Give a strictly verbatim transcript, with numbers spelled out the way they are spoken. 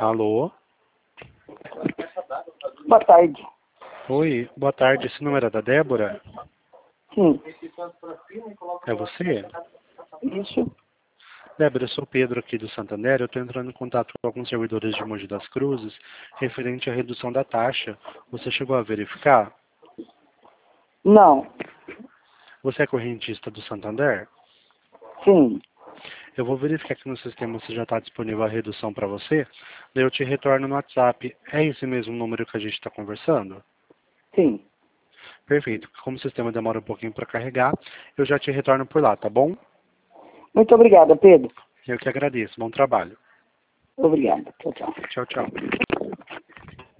Alô? Boa tarde. Oi, boa tarde. Esse número é da Débora? Sim. É você? Isso. Débora, eu sou o Pedro aqui do Santander. Eu estou entrando em contato com alguns servidores de Mogi das Cruzes referente à redução da taxa. Você chegou a verificar? Não. Você é correntista do Santander? Sim. Eu vou verificar aqui no sistema se já está disponível a redução para você. Daí eu te retorno no WhatsApp. É esse mesmo número que a gente está conversando? Sim. Perfeito. Como o sistema demora um pouquinho para carregar, eu já te retorno por lá, tá bom? Muito obrigada, Pedro. Eu que agradeço. Bom trabalho. Obrigada. Tchau, tchau. Tchau, tchau.